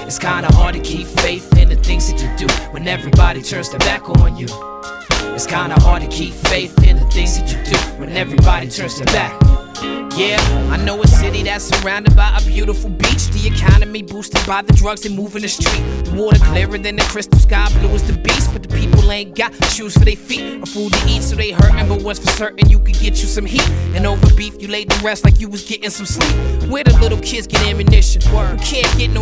It's kinda hard to keep faith in the things that you do when everybody turns their back on you. It's kinda hard to keep faith in the things that you do when everybody turns their back. Yeah, I know a city that's surrounded by a beautiful beach. The economy boosted by the drugs they move in the street. The water clearer than the crystal sky, blue as the beast. But the people ain't got shoes for their feet or food to eat, so they hurtin'. But what's for certain, you could get you some heat. And over beef, you laid to rest like you was getting some sleep. Where the little kids get ammunition? You can't get no